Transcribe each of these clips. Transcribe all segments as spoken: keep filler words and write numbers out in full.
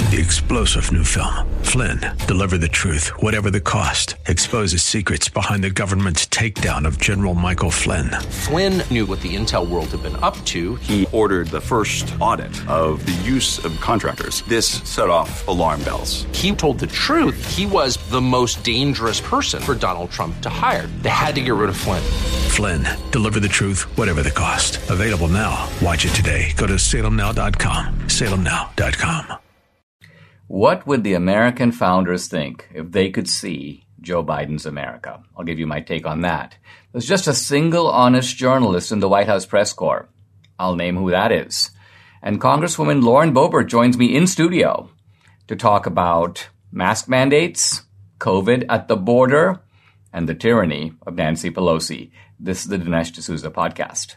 The explosive new film, Flynn, deliver the truth, whatever the cost, exposes secrets behind the government's takedown of General Michael Flynn. Flynn knew what the intel world had been up to. He ordered the first audit of the use of contractors. This set off alarm bells. He told the truth. He was the most dangerous person for Donald Trump to hire. They had to get rid of Flynn. Flynn, deliver the truth, whatever the cost. Available now. Watch it today. Go to salem now dot com. salem now dot com. What would the American founders think if they could see Joe Biden's America? I'll give you my take on that. There's just a single honest journalist in the White House press corps. I'll name who that is. And Congresswoman Lauren Boebert joins me in studio to talk about mask mandates, COVID at the border, and the tyranny of Nancy Pelosi. This is the Dinesh D'Souza podcast.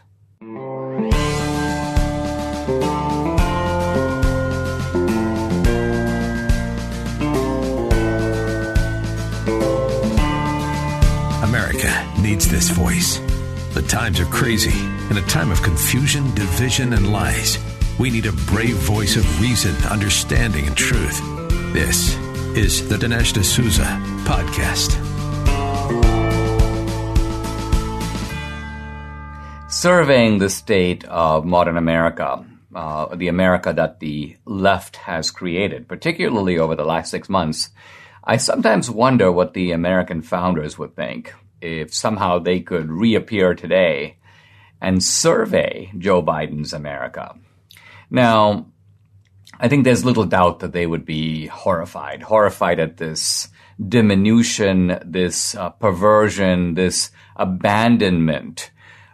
America needs this voice. The times are crazy. In a time of confusion, division, and lies, we need a brave voice of reason, understanding, and truth. This is the Dinesh D'Souza podcast. Surveying the state of modern America, uh, the America that the left has created, particularly over the last six months, I sometimes wonder what the American founders would think if somehow they could reappear today and survey Joe Biden's America. Now, I think there's little doubt that they would be horrified, horrified at this diminution, this uh, perversion, this abandonment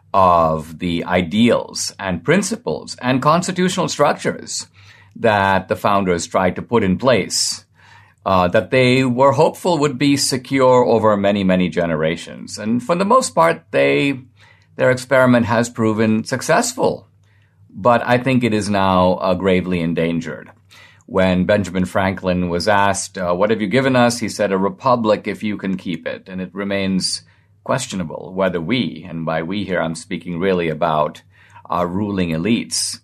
of the ideals and principles and constitutional structures that the founders tried to put in place, uh, that they were hopeful would be secure over many, many generations. And for the most part, they their experiment has proven successful. But I think it is now uh, gravely endangered. When Benjamin Franklin was asked, uh, what have you given us? He said, a republic if you can keep it. And it remains questionable whether we, and by we here I'm speaking really about our ruling elites,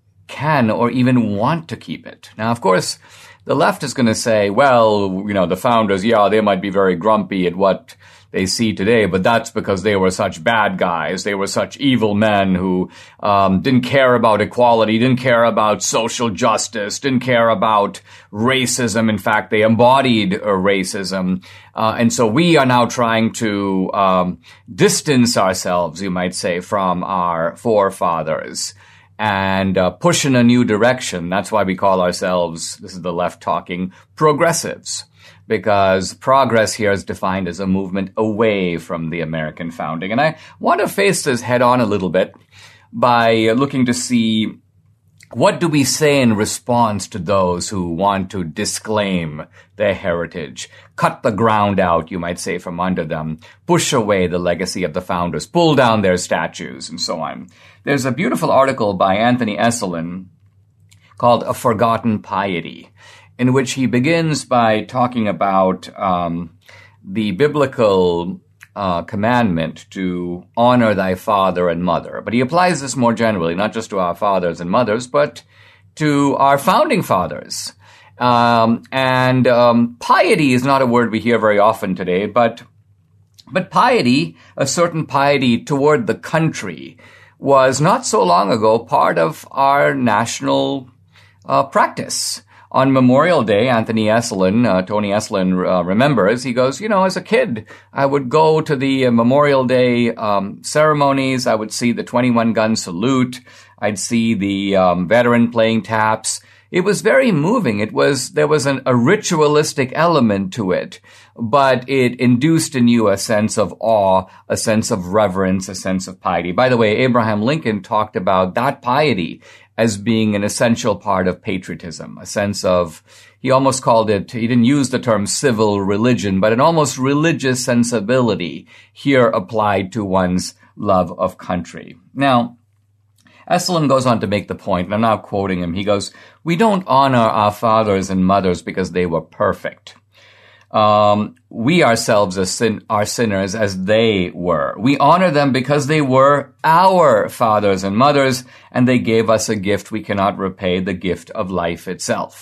can or even want to keep it. Now, of course, the left is going to say, well, you know, the founders, yeah, they might be very grumpy at what they see today, but that's because they were such bad guys. They were such evil men who um, didn't care about equality, didn't care about social justice, didn't care about racism. In fact, they embodied uh, racism. Uh, and so we are now trying to um, distance ourselves, you might say, from our forefathers and uh, push in a new direction. That's why we call ourselves, this is the left talking, progressives. Because progress here is defined as a movement away from the American founding. And I want to face this head on a little bit by looking to see what do we say in response to those who want to disclaim their heritage, cut the ground out, you might say, from under them, push away the legacy of the founders, pull down their statues, and so on. There's a beautiful article by Anthony Esolen called A Forgotten Piety, in which he begins by talking about um, the biblical uh, commandment to honor thy father and mother. But he applies this more generally, not just to our fathers and mothers, but to our founding fathers. Um, and um, piety is not a word we hear very often today, but but piety, a certain piety toward the country, was not so long ago part of our national uh, practice. On Memorial Day, Anthony Esolen, uh, Tony Esolen uh, remembers, he goes, you know, as a kid, I would go to the uh, Memorial Day um, ceremonies. I would see the twenty-one gun salute. I'd see the um, veteran playing taps. It was very moving. It was, there was an, a ritualistic element to it, but it induced in you a sense of awe, a sense of reverence, a sense of piety. By the way, Abraham Lincoln talked about that piety as being an essential part of patriotism, a sense of, he almost called it, he didn't use the term civil religion, but an almost religious sensibility here applied to one's love of country. Now, Esolen goes on to make the point, and I'm now quoting him, he goes, we don't honor our fathers and mothers because they were perfect. Um, we ourselves are, sin- are sinners as they were. We honor them because they were our fathers and mothers, and they gave us a gift we cannot repay, the gift of life itself.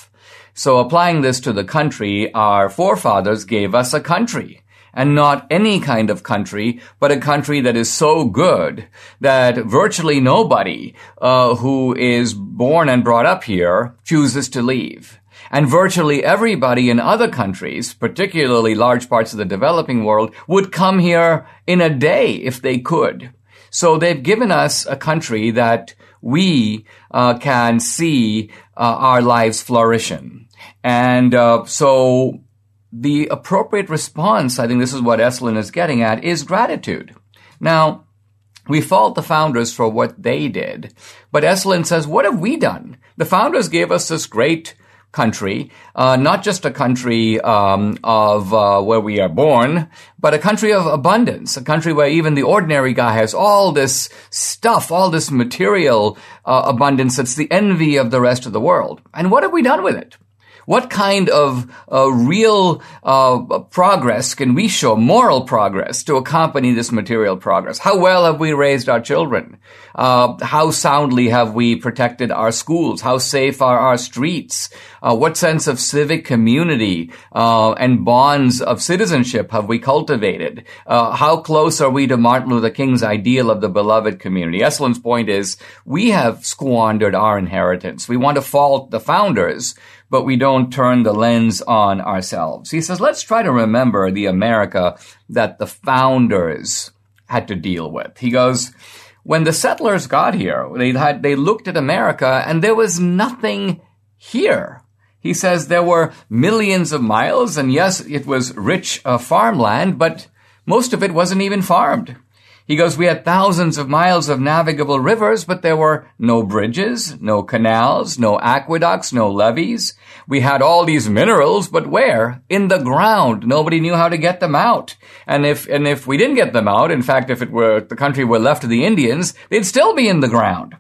So applying this to the country, our forefathers gave us a country. And not any kind of country, but a country that is so good that virtually nobody uh, who is born and brought up here chooses to leave. And virtually everybody in other countries, particularly large parts of the developing world, would come here in a day if they could. So they've given us a country that we uh, can see uh, our lives flourish in. And uh, so the appropriate response, I think this is what Esalen is getting at, is gratitude. Now, we fault the founders for what they did, but Esalen says, what have we done? The founders gave us this great country, uh, not just a country um, of uh, where we are born, but a country of abundance, a country where even the ordinary guy has all this stuff, all this material uh, abundance that's the envy of the rest of the world. And what have we done with it? What kind of uh, real uh, progress can we show, moral progress, to accompany this material progress? How well have we raised our children? Uh, how soundly have we protected our schools? How safe are our streets? Uh, what sense of civic community uh, and bonds of citizenship have we cultivated? Uh, how close are we to Martin Luther King's ideal of the beloved community? Esalen's point is we have squandered our inheritance. We want to fault the founders, but we don't turn the lens on ourselves. He says, let's try to remember the America that the founders had to deal with. He goes, when the settlers got here, they had, they looked at America and there was nothing here. He says there were millions of miles, and yes, it was rich uh, farmland, but most of it wasn't even farmed. He goes, we had thousands of miles of navigable rivers, but there were no bridges, no canals, no aqueducts, no levees. We had all these minerals, but where? In the ground. Nobody knew how to get them out. And if, and if we didn't get them out, in fact, if it were, the country were left to the Indians, they'd still be in the ground.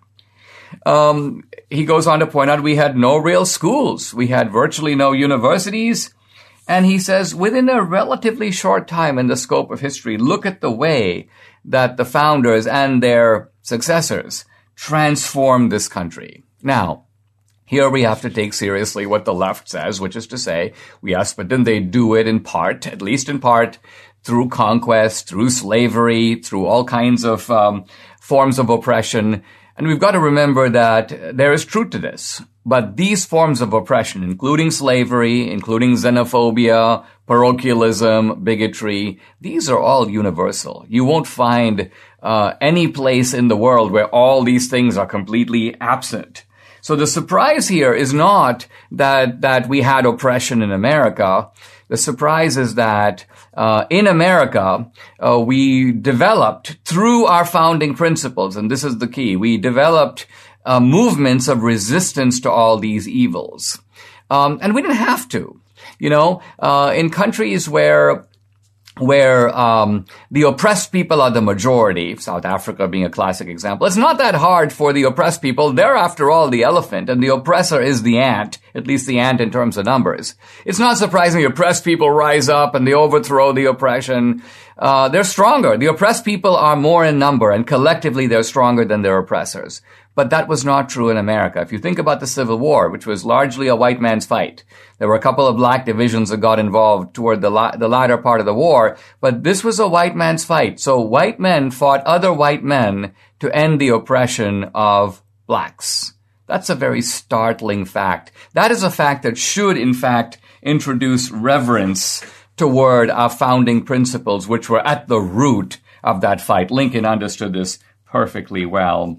Um, he goes on to point out we had no real schools. We had virtually no universities. And he says, within a relatively short time in the scope of history, look at the way that the founders and their successors transformed this country. Now, here we have to take seriously what the left says, which is to say, yes, but didn't they do it in part, at least in part, through conquest, through slavery, through all kinds of um, forms of oppression? And we've got to remember that there is truth to this. But these forms of oppression, including slavery, including xenophobia, parochialism, bigotry, these are all universal. You won't find uh, any place in the world where all these things are completely absent. So the surprise here is not that that we had oppression in America. The surprise is that uh, in America, uh, we developed through our founding principles, and this is the key, we developed uh, movements of resistance to all these evils. Um, and we didn't have to. You know, uh, in countries where where um the oppressed people are the majority, South Africa being a classic example, it's not that hard for the oppressed people. They're, after all, the elephant, and the oppressor is the ant, at least the ant in terms of numbers. It's not surprising the oppressed people rise up and they overthrow the oppression. Uh, they're stronger. The oppressed people are more in number, and collectively they're stronger than their oppressors. But that was not true in America. If you think about the Civil War, which was largely a white man's fight, there were a couple of black divisions that got involved toward the, la- the latter part of the war, but this was a white man's fight. So white men fought other white men to end the oppression of blacks. That's a very startling fact. That is a fact that should, in fact, introduce reverence toward our founding principles, which were at the root of that fight. Lincoln understood this perfectly well.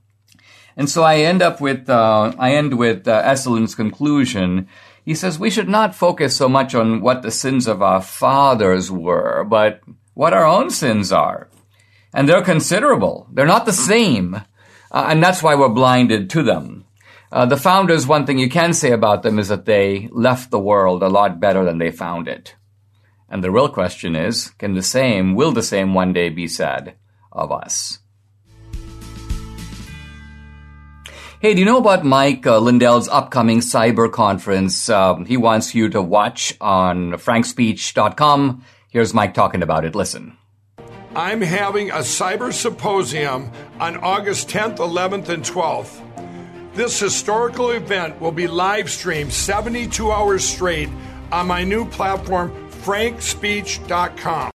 And so I end up with, uh, I end with uh, Esalen's conclusion. He says we should not focus so much on what the sins of our fathers were, but what our own sins are. And they're considerable. They're not the same. Uh, and that's why we're blinded to them. Uh, the founders, one thing you can say about them is that they left the world a lot better than they found it. And the real question is, can the same, will the same one day be said of us? Hey, do you know about Mike uh, Lindell's upcoming cyber conference? Um, he wants you to watch on frank speech dot com. Here's Mike talking about it. Listen. I'm having a cyber symposium on August tenth, eleventh, and twelfth. This historical event will be live streamed seventy-two hours straight on my new platform, frank speech dot com.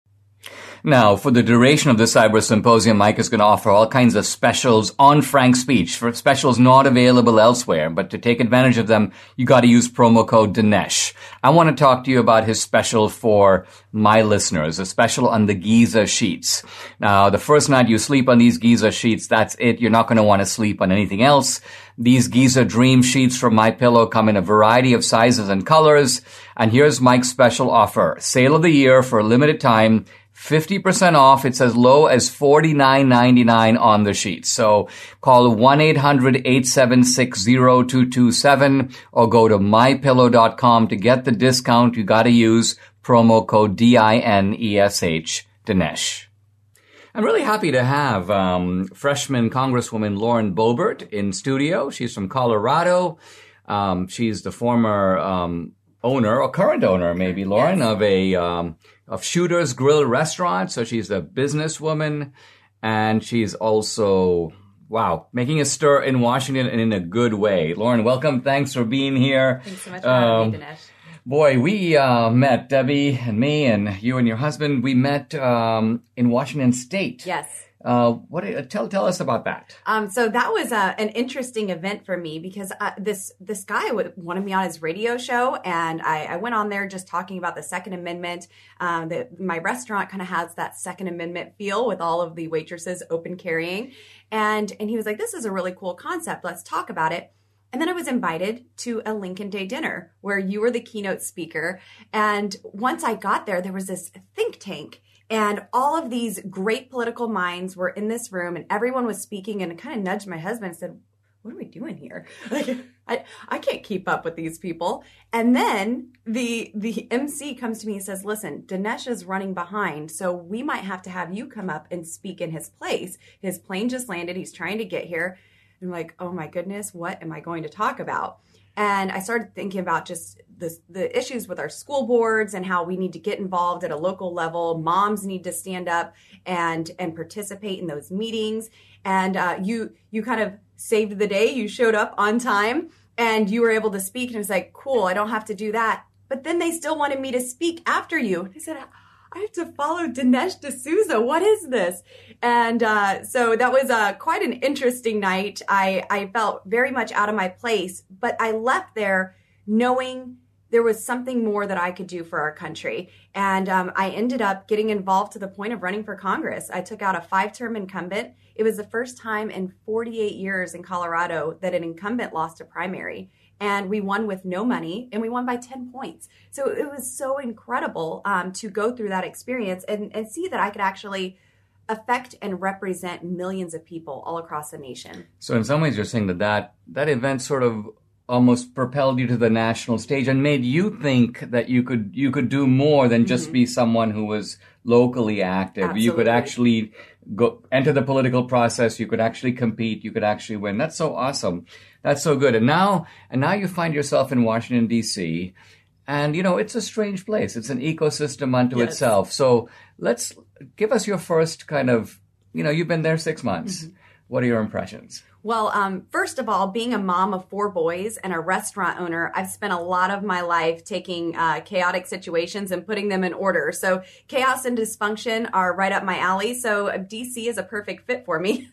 Now, for the duration of the Cyber Symposium, Mike is going to offer all kinds of specials on Frank Speech, for specials not available elsewhere. But to take advantage of them, you got to use promo code Dinesh. I want to talk to you about his special for my listeners, a special on the Giza sheets. Now, the first night you sleep on these Giza sheets, that's it. You're not going to want to sleep on anything else. These Giza Dream Sheets from MyPillow come in a variety of sizes and colors. And here's Mike's special offer. Sale of the year for a limited time. fifty percent off. It's as low as forty-nine ninety-nine on the sheets. So call one eight hundred eight seven six zero two two seven or go to my pillow dot com to get the discount. You got to use promo code D I N E S H, Dinesh. I'm really happy to have um, freshman Congresswoman Lauren Boebert in studio. She's from Colorado. Um, she's the former um, owner, or current owner, maybe, Lauren, yes. of a um, of Shooter's Grill restaurant. So she's a businesswoman, and she's also, wow, making a stir in Washington and in a good way. Lauren, welcome. Thanks for being here. Thanks so much for having um, me, Dinesh. Boy, we uh, met, Debbie and me and you and your husband, we met um, in Washington State. Yes. Uh, what? Tell tell us about that. Um, so that was uh, an interesting event for me because uh, this this guy w- wanted me on his radio show, and I, I went on there just talking about the Second Amendment. Um, that my restaurant kind of has that Second Amendment feel with all of the waitresses open carrying, and and he was like, "This is a really cool concept. Let's talk about it." And then I was invited to a Lincoln Day dinner where you were the keynote speaker. And once I got there, there was this think tank. And all of these great political minds were in this room, and everyone was speaking, and I kind of nudged my husband and said, what are we doing here? Like, I, I can't keep up with these people. And then the the M C comes to me and says, listen, Dinesh is running behind, so we might have to have you come up and speak in his place. His plane just landed. He's trying to get here. I'm like, oh my goodness, what am I going to talk about? And I started thinking about just the, the issues with our school boards and how we need to get involved at a local level. Moms need to stand up and and participate in those meetings. And uh, you you kind of saved the day. You showed up on time and you were able to speak. And it was like, cool, I don't have to do that. But then they still wanted me to speak after you. And I said, I have to follow Dinesh D'Souza. What is this? And uh, so that was uh, quite an interesting night. I, I felt very much out of my place, but I left there knowing there was something more that I could do for our country. And um, I ended up getting involved to the point of running for Congress. I took out a five-term incumbent. It was the first time in forty-eight years in Colorado that an incumbent lost a primary. And we won with no money, and we won by ten points. So it was so incredible um, to go through that experience and, and see that I could actually affect and represent millions of people all across the nation. So in some ways, you're saying that that, that event sort of almost propelled you to the national stage and made you think that you could you could do more than just mm-hmm. be someone who was locally active. Absolutely. You could actually go enter the political process. You could actually compete. You could actually win. That's so awesome. That's so good. And now, and now you find yourself in Washington, D C, and, you know, it's a strange place. It's an ecosystem unto yes. itself. So let's give us your first kind of, you know, you've been there six months. Mm-hmm. What are your impressions? Well, um, first of all, being a mom of four boys and a restaurant owner, I've spent a lot of my life taking uh, chaotic situations and putting them in order. So chaos and dysfunction are right up my alley. So D C is a perfect fit for me.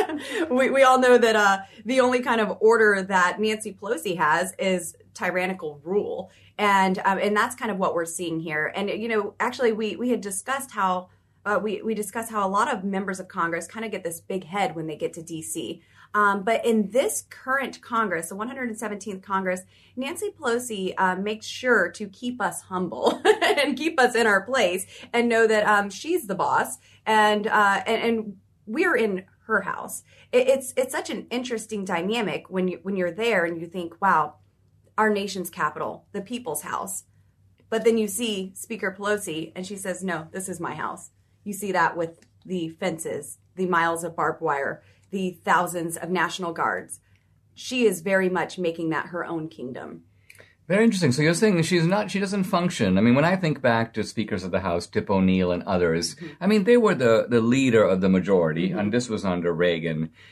we, we all know that uh, the only kind of order that Nancy Pelosi has is tyrannical rule. And um, and that's kind of what we're seeing here. And, you know, actually, we, we had discussed how uh, we, we discussed how a lot of members of Congress kind of get this big head when they get to D C. Um, but in this current Congress, the one hundred seventeenth Congress, Nancy Pelosi uh, makes sure to keep us humble and keep us in our place and know that um, she's the boss and, uh, and and we're in her house. It, it's it's such an interesting dynamic when you when you're there and you think, wow, our nation's capital, the people's house. But then you see Speaker Pelosi and she says, no, this is my house. You see that with the fences, the miles of barbed wire, the thousands of National Guards. She is very much making that her own kingdom. Very interesting. So you're saying she's not, she doesn't function. I mean, when I think back to Speakers of the House, Tip O'Neill and others, mm-hmm. I mean, they were the, the leader of the majority, mm-hmm. and this was under Reagan.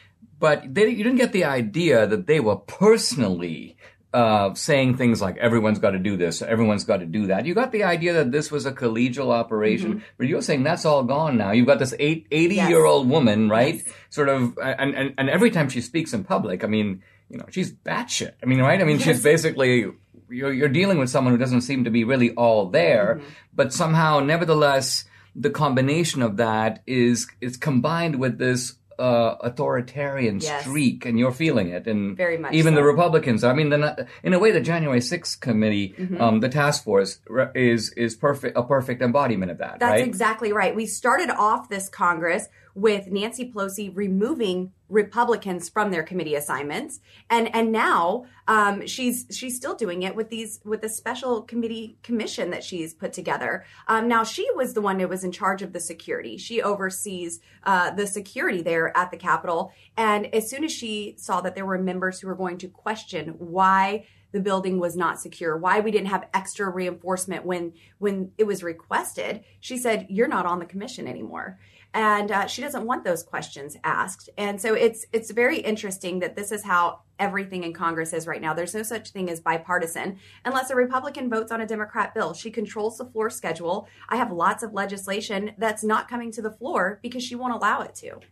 but they, you didn't get the idea that they were personally uh, saying things like, everyone's got to do this, everyone's got to do that. You got the idea that this was a collegial operation, mm-hmm. but you're saying that's all gone now. You've got this eight, eighty-year-old yes. woman, right? Yes. Sort of, and, and, and every time she speaks in public, I mean, you know, she's batshit. I mean, right? I mean, yes. she's basically, you're, you're dealing with someone who doesn't seem to be really all there, mm-hmm. but somehow, nevertheless, the combination of that is is combined with this uh, authoritarian yes. streak, and you're feeling it. And very much even so. The Republicans. I mean, the, in a way, the January sixth committee, mm-hmm. um, the task force, is is perfect a perfect embodiment of that. That's right? exactly right. We started off this Congress with Nancy Pelosi removing Republicans from their committee assignments, and and now um, she's she's still doing it with these with the special committee commission that she's put together. Um, now she was the one who was in charge of the security. She oversees uh, the security there at the Capitol, and as soon as she saw that there were members who were going to question why the building was not secure, why we didn't have extra reinforcement when when it was requested, she said, "You're not on the commission anymore." And uh, she doesn't want those questions asked. And so it's it's very interesting that this is how everything in Congress is right now. There's no such thing as bipartisan unless a Republican votes on a Democrat bill. She controls the floor schedule. I have lots of legislation that's not coming to the floor because she won't allow it to.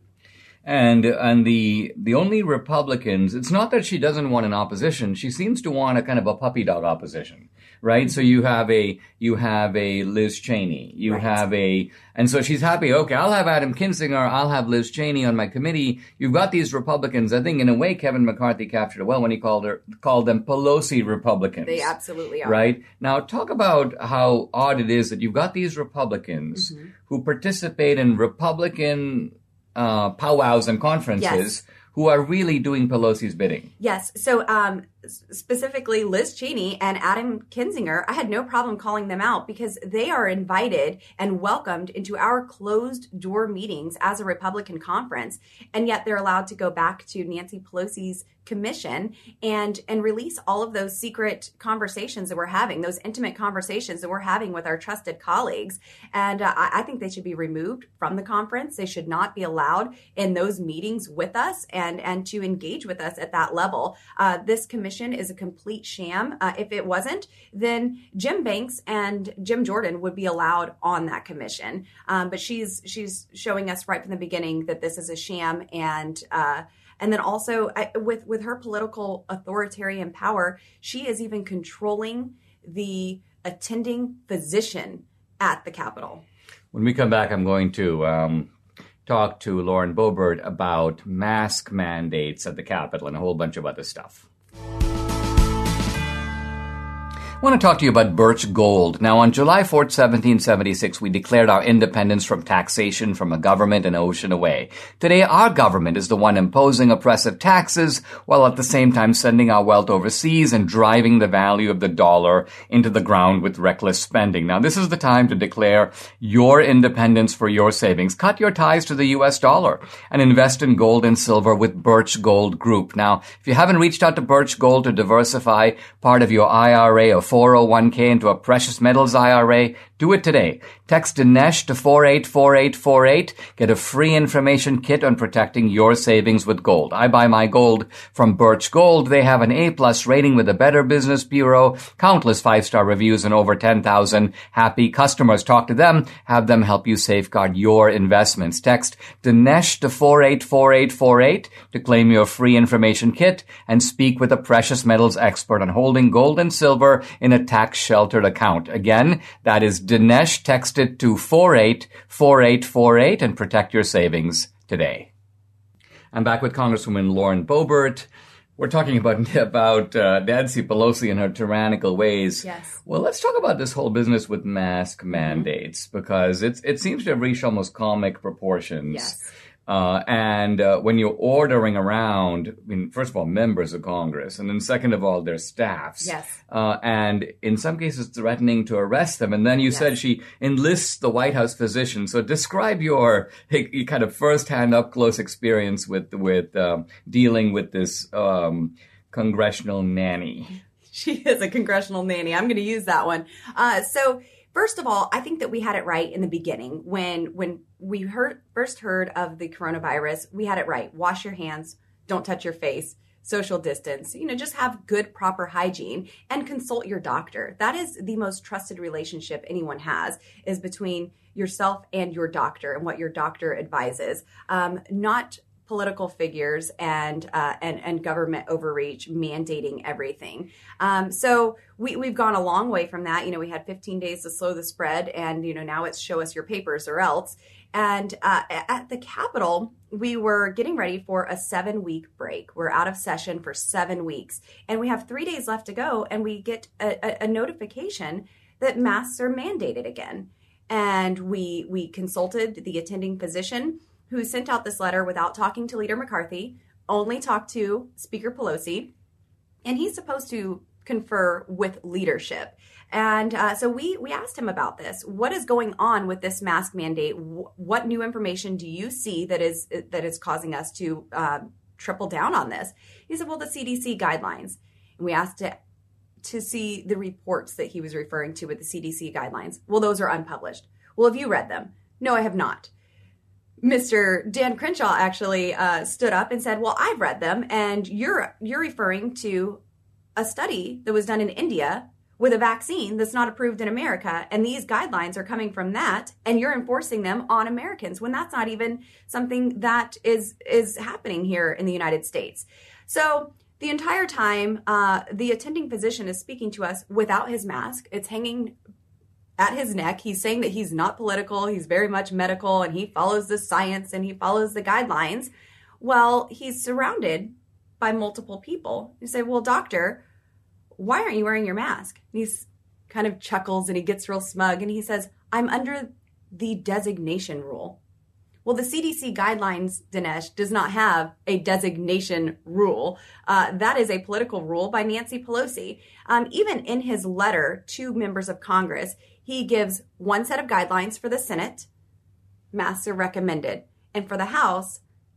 And and the the only Republicans, it's not that she doesn't want an opposition. She seems to want a kind of a puppy dog opposition, right? So you have a you have a Liz Cheney, you right. have a, and so she's happy. Okay, I'll have Adam Kinzinger, I'll have Liz Cheney on my committee. You've got these Republicans. I think in a way Kevin McCarthy captured it well when he called her called them Pelosi Republicans. They absolutely are. Right now, talk about how odd it is that you've got these Republicans mm-hmm. who participate in Republican Uh, powwows and conferences yes. who are really doing Pelosi's bidding. Yes. So um, specifically Liz Cheney and Adam Kinzinger, I had no problem calling them out because they are invited and welcomed into our closed door meetings as a Republican conference. And yet they're allowed to go back to Nancy Pelosi's commission and and release all of those secret conversations that we're having, those intimate conversations that we're having with our trusted colleagues. And uh, I, I think they should be removed from the conference. They should not be allowed in those meetings with us and, and to engage with us at that level. Uh, this commission is a complete sham. Uh, if it wasn't, then Jim Banks and Jim Jordan would be allowed on that commission. Um, but she's she's showing us right from the beginning that this is a sham. And uh And then also I, with, with her political authoritarian power, she is even controlling the attending physician at the Capitol. When we come back, I'm going to um, talk to Lauren Boebert about mask mandates at the Capitol and a whole bunch of other stuff. I want to talk to you about Birch Gold. Now, on July fourth, seventeen seventy-six, we declared our independence from taxation from a government an ocean away. Today, our government is the one imposing oppressive taxes while at the same time sending our wealth overseas and driving the value of the dollar into the ground with reckless spending. Now, this is the time to declare your independence for your savings. Cut your ties to the U S dollar and invest in gold and silver with Birch Gold Group. Now, if you haven't reached out to Birch Gold to diversify part of your I R A or four oh one k into a precious metals I R A, do it today. Text Dinesh to four eight four eight four eight. Get a free information kit on protecting your savings with gold. I buy my gold from Birch Gold. They have an A-plus rating with the Better Business Bureau, countless five-star reviews, and over ten thousand happy customers. Talk to them. Have them help you safeguard your investments. Text Dinesh to four eight four eight four eight to claim your free information kit and speak with a precious metals expert on holding gold and silver in a tax-sheltered account. Again, that is Dinesh. Text it to four eight four eight four eight and protect your savings today. I'm back with Congresswoman Lauren Boebert. We're talking about about uh, Nancy Pelosi and her tyrannical ways. Yes. Well, let's talk about this whole business with mask mandates because it's it seems to have reached almost comic proportions. Yes. Uh, and uh, when you're ordering around, I mean, first of all, members of Congress, and then second of all, their staffs. Yes. Uh, and in some cases, threatening to arrest them. And then you yes. said she enlists the White House physician. So describe your, your kind of firsthand, up-close experience with with um, dealing with this um, congressional nanny. She is a congressional nanny. I'm going to use that one. Uh, so. First of all, I think that we had it right in the beginning. When when we heard first heard of the coronavirus, we had it right. Wash your hands. don't touch your face, social distance, you know, just have good, proper hygiene and consult your doctor. That is the most trusted relationship anyone has, is between yourself and your doctor and what your doctor advises, um, not political figures and, uh, and and government overreach mandating everything. Um, so we, we've gone a long way from that. You know, we had fifteen days to slow the spread, and, you know, now it's show us your papers or else. And uh, at the Capitol, we were getting ready for a seven-week break. We're out of session for seven weeks, and we have three days left to go, and we get a, a, a notification that masks are mandated again. And we we consulted the attending physician, who sent out this letter without talking to Leader McCarthy, only talked to Speaker Pelosi, and he's supposed to confer with leadership. And uh, so we we asked him about this. What is going on with this mask mandate? What new information do you see that is that is causing us to uh, triple down on this? He said, well, the C D C guidelines. And we asked to, to see the reports that he was referring to with the C D C guidelines. Well, those are unpublished. Well, have you read them? No, I have not. Mister Dan Crenshaw actually uh, stood up and said, well, I've read them, and you're you're referring to a study that was done in India with a vaccine that's not approved in America, and these guidelines are coming from that, and you're enforcing them on Americans when that's not even something that is is happening here in the United States. So the entire time, uh, the attending physician is speaking to us without his mask. It's hanging at his neck. He's saying that he's not political. He's very much medical, and he follows the science and he follows the guidelines. Well, he's surrounded by multiple people. You say, well, doctor, why aren't you wearing your mask? And he's kind of chuckles and he gets real smug and he says, I'm under the designation rule. Well, the C D C guidelines, Dinesh, does not have a designation rule. Uh, that is a political rule by Nancy Pelosi. Um, even in his letter to members of Congress, he gives one set of guidelines for the Senate. Masks are recommended. And for the House,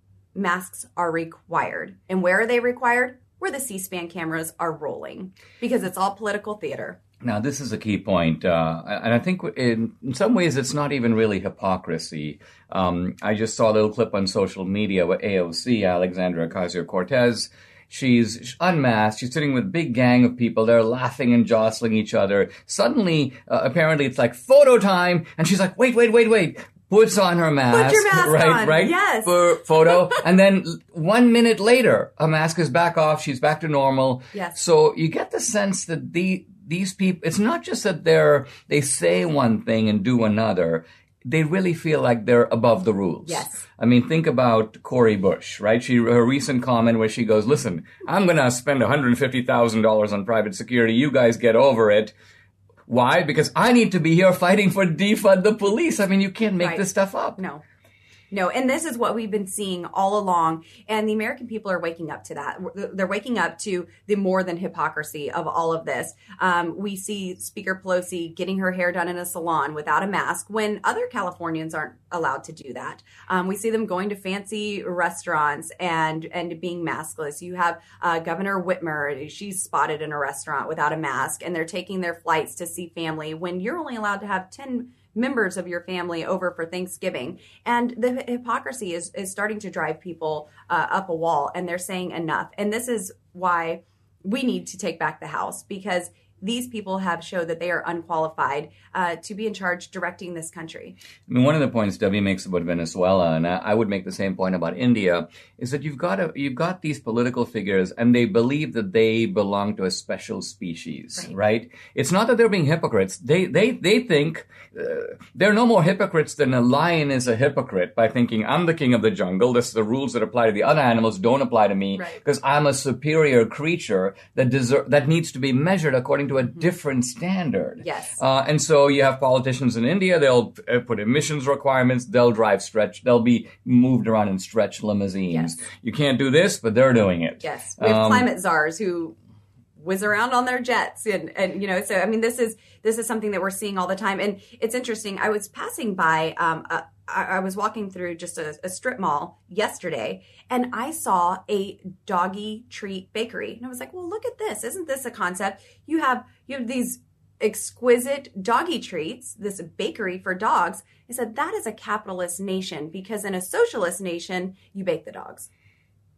masks are required. And where are they required? Where the C-SPAN cameras are rolling, because it's all political theater. Now, this is a key point, uh, and I think in, in some ways it's not even really hypocrisy. Um, I just saw a little clip on social media with A O C, Alexandria Ocasio-Cortez. She's unmasked. She's sitting with a big gang of people. They're laughing and jostling each other. Suddenly, uh, apparently, it's like photo time, and she's like, wait, wait, wait, wait. Puts on her mask. Put your mask right, on. Right, yes. For photo. And then one minute later, a mask is back off. She's back to normal. Yes. So you get the sense that the these people, it's not just that they're, they say one thing and do another. They really feel like they're above the rules. Yes. I mean, think about Cori Bush, right? She, her recent comment where she goes, listen, I'm going to spend one hundred fifty thousand dollars on private security. You guys get over it. Why? Because I need to be here fighting for defund the police. I mean, you can't make Right. this stuff up. No. No, and this is what we've been seeing all along, and the American people are waking up to that. They're waking up to the more than hypocrisy of all of this. Um, we see Speaker Pelosi getting her hair done in a salon without a mask when other Californians aren't allowed to do that. Um, we see them going to fancy restaurants and and being maskless. You have uh, Governor Whitmer. She's spotted in a restaurant without a mask, and they're taking their flights to see family when you're only allowed to have ten members of your family over for Thanksgiving. And the hypocrisy is, is starting to drive people uh, up a wall, and they're saying enough. And this is why we need to take back the House, because these people have showed that they are unqualified uh, to be in charge directing this country. I mean, one of the points Debbie makes about Venezuela, and I would make the same point about India, is that you've got a, you've got these political figures, and they believe that they belong to a special species, right? right? It's not that they're being hypocrites. They they they think uh, they're no more hypocrites than a lion is a hypocrite by thinking, I'm the king of the jungle. This the rules that apply to the other animals don't apply to me because right. I'm a superior creature that deserve that needs to be measured according to a different standard. Yes. Uh, and so you have politicians in India, they'll uh, put emissions requirements, they'll drive stretch, they'll be moved around in stretch limousines. Yes. You can't do this, but they're doing it. Yes. We have Um, climate czars who whiz around on their jets. And, and, you know, so, I mean, this is, this is something that we're seeing all the time. And it's interesting. I was passing by, um, a, I, I was walking through just a, a strip mall yesterday, and I saw a doggy treat bakery. And I was like, well, look at this. Isn't this a concept? You have, you have these exquisite doggy treats, this bakery for dogs. I said, that is a capitalist nation, because in a socialist nation, you bake the dogs.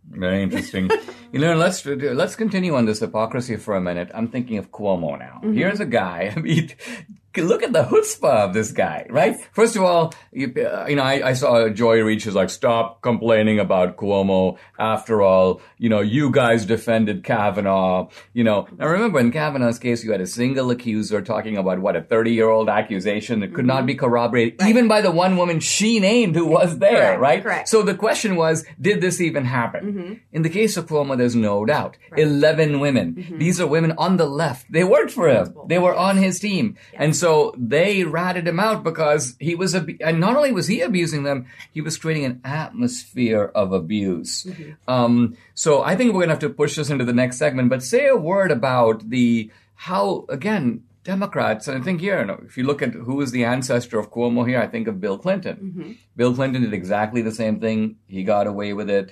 Very interesting. You know, let's let's continue on this hypocrisy for a minute. I'm thinking of Cuomo now. Mm-hmm. Here's a guy. I mean, look at the chutzpah of this guy, right? First of all, you, uh, you know, I, I saw Joy Reid. She's like, "Stop complaining about Cuomo. After all, you know, you guys defended Kavanaugh." You know, now remember in Kavanaugh's case, you had a single accuser talking about what a thirty-year-old accusation that could mm-hmm. not be corroborated, right. even by the one woman she named who was there, Correct. right? Correct. So the question was, did this even happen? Mm-hmm. In the case of Cuomo, there's no doubt. Right. Eleven women. Mm-hmm. These are women on the left. They worked for him. They were on his team, yes. and so they ratted him out because he was, ab- and not only was he abusing them, he was creating an atmosphere of abuse. Mm-hmm. Um, so I think we're going to have to push this into the next segment, but say a word about the, how, again, Democrats, and I think here, you know, if you look at who is the ancestor of Cuomo here, I think of Bill Clinton. Mm-hmm. Bill Clinton did exactly the same thing. He got away with it.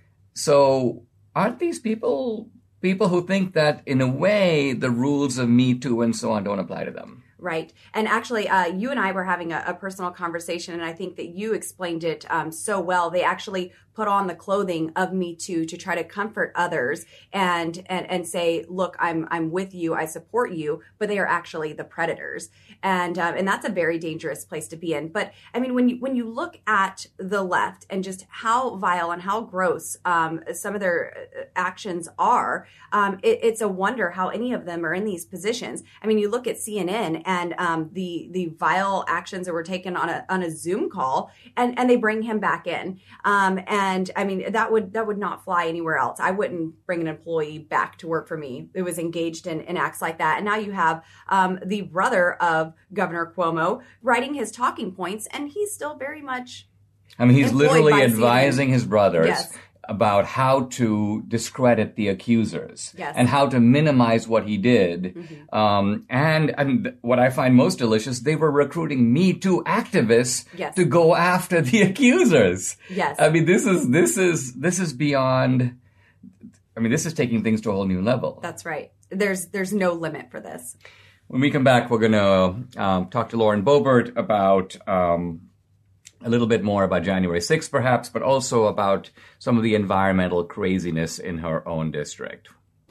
So aren't these people people who think that, in a way, the rules of Me Too and so on don't apply to them? Right. And actually, uh, you and I were having a, a personal conversation, and I think that you explained it um, so well. They actually put on the clothing of Me Too to try to comfort others and and and say, look, I'm I'm with you, I support you, but they are actually the predators. And um, and that's a very dangerous place to be in. But I mean, when you when you look at the left and just how vile and how gross um, some of their actions are, um, it, it's a wonder how any of them are in these positions. I mean, you look at C N N and um, the the vile actions that were taken on a on a Zoom call, and and they bring him back in. Um, and And I mean, that would that would not fly anywhere else. I wouldn't bring an employee back to work for me who was engaged in, in acts like that. And now you have um, the brother of Governor Cuomo writing his talking points, and he's still very much I mean, he's literally advising his brothers yes. about how to discredit the accusers yes. and how to minimize what he did. Mm-hmm. Um, and, and what I find most delicious, they were recruiting Me Too activists yes. to go after the accusers. Yes. I mean, this is, this is, this is beyond, I mean, this is taking things to a whole new level. That's right. There's, there's no limit for this. When we come back, we're going to um, talk to Lauren Boebert about, um, a little bit more about January sixth, perhaps, but also about some of the environmental craziness in her own district.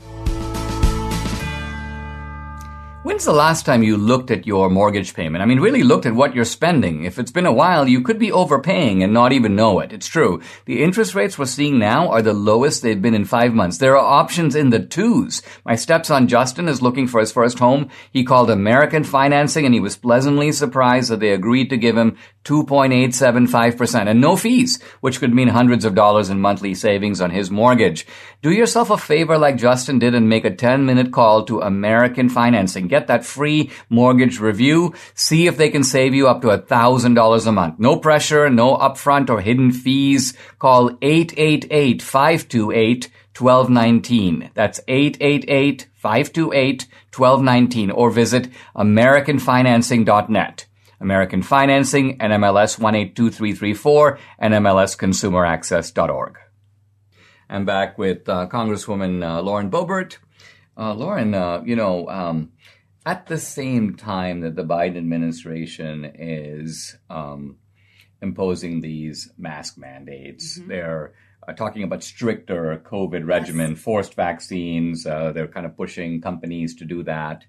When's the last time you looked at your mortgage payment? I mean, really looked at what you're spending. If it's been a while, you could be overpaying and not even know it. It's true. The interest rates we're seeing now are the lowest they've been in five months. There are options in the twos. My stepson Justin is looking for his first home. He called American Financing, and he was pleasantly surprised that they agreed to give him two point eight seven five percent and no fees, which could mean hundreds of dollars in monthly savings on his mortgage. Do yourself a favor like Justin did and make a ten-minute call to American Financing. Get that free mortgage review. See if they can save you up to one thousand dollars a month. No pressure, no upfront or hidden fees. Call eight eight eight, five two eight, one two one nine. That's eight eight eight, five two eight, one two one nine or visit american financing dot net. American Financing, N M L S one eight two three three four, N M L S consumer access dot org. I'm back with uh, Congresswoman uh, Lauren Boebert. Uh, Lauren, uh, you know, um, at the same time that the Biden administration is um, imposing these mask mandates, mm-hmm. they're uh, talking about stricter COVID regimen, yes. forced vaccines. Uh, they're kind of pushing companies to do that.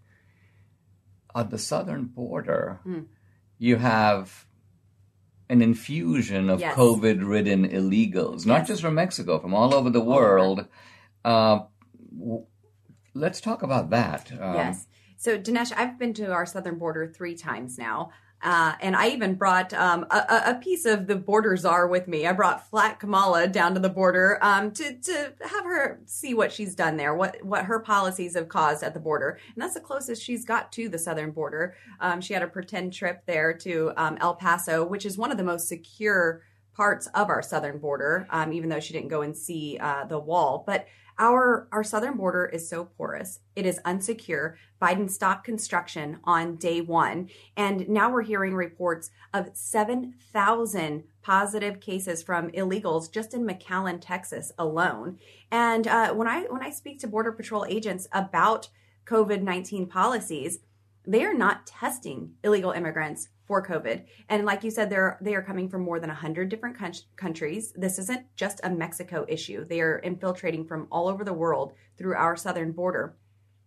At the southern border, mm. you have an infusion of yes. COVID-ridden illegals, yes. not just from Mexico, from all over the world. Uh, w- let's talk about that. Um, yes. So, Dinesh, I've been to our southern border three times now. Uh, and I even brought um, a, a piece of the border czar with me. I brought Flat Kamala down to the border um, to to have her see what she's done there, what what her policies have caused at the border. And that's the closest she's got to the southern border. Um, she had a pretend trip there to um, El Paso, which is one of the most secure parts of our southern border, um, even though she didn't go and see uh, the wall. But Our our southern border is so porous. It is unsecure. Biden stopped construction on day one. And now we're hearing reports of seven thousand positive cases from illegals just in McAllen, Texas alone. And uh, when I when I speak to Border Patrol agents about COVID nineteen policies, they are not testing illegal immigrants for COVID. And like you said, they're they are coming from more than one hundred different con- countries. This isn't just a Mexico issue. They are infiltrating from all over the world through our southern border.